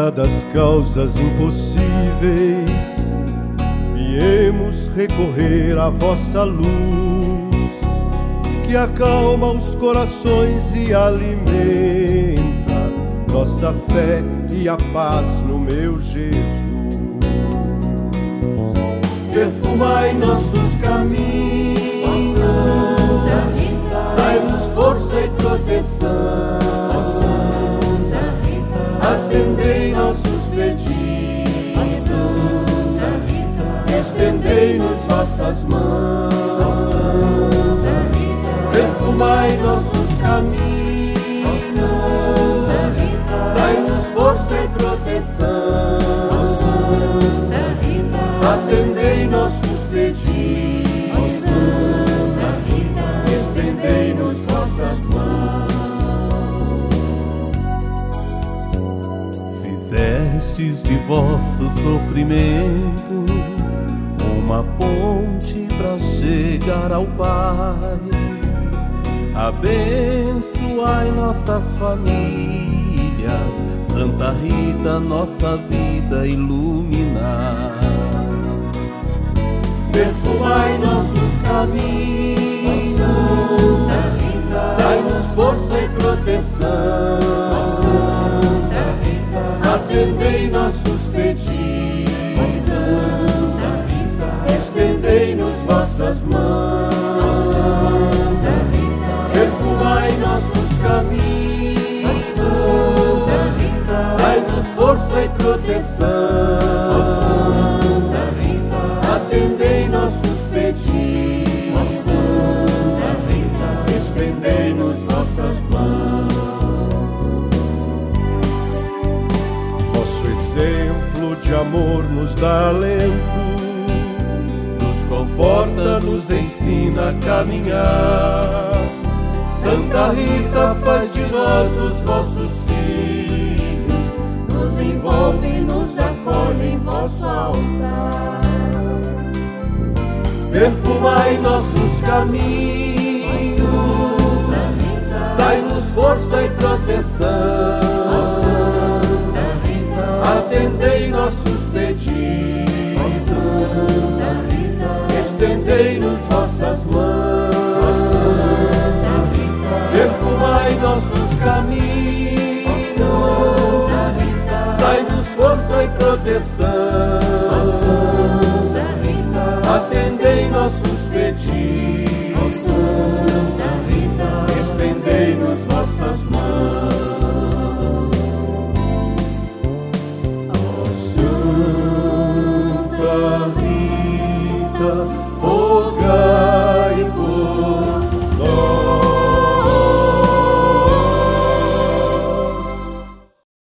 Rita das causas impossíveis, viemos recorrer à vossa luz, que acalma os corações e alimenta nossa fé e a paz no meu Jesus. Perfumai nossos caminhos, ó Santa Rita, dai-nos força e proteção, ó Santa Rita, atendei nossos pedidos, ó Santa Rita, estendei-nos vossas mãos, ó Santa Rita, perfumai nossos caminhos, ó Santa Rita, dai-nos força e proteção, ó Santa Rita, atendei nossos pedidos, ó Santa Rita, estendei-nos vossas mãos. Fizestes de vosso sofrimento uma ponte para chegar ao Pai. Abençoai nossas famílias, Santa Rita, nossa vida iluminar. Perfumai nossos caminhos, ó Santa Rita, dai-nos força e proteção, ó Santa Rita, atendei nossos pedidos, ó Santa Rita, estendei-nos vossas mãos, ó Santa Rita, perfumai nossos caminhos, ó Santa Rita, dai-nos força e proteção, ó Santa Rita, atendei nossos pedidos, ó Santa Rita, estendei-nos vossas mãos. Vosso exemplo de amor nos dá alento, nos conforta, nos ensina a caminhar. Santa Rita, faz de nós os vossos filhos, nos envolve e nos acolhe em vosso altar. Perfumai nossos caminhos, dai-nos força e proteção, ó Santa Rita, atendei nossos pedidos, ó Santa Rita, estendei-nos vossas mãos, ó Santa Rita, perfumai nossos caminhos, ó Santa Rita, dai-nos força e proteção, ó Santa Rita, atendei nossos pedidos, ó Santa Rita, estendei-nos vossas mãos. Ó Santa Rita, rogai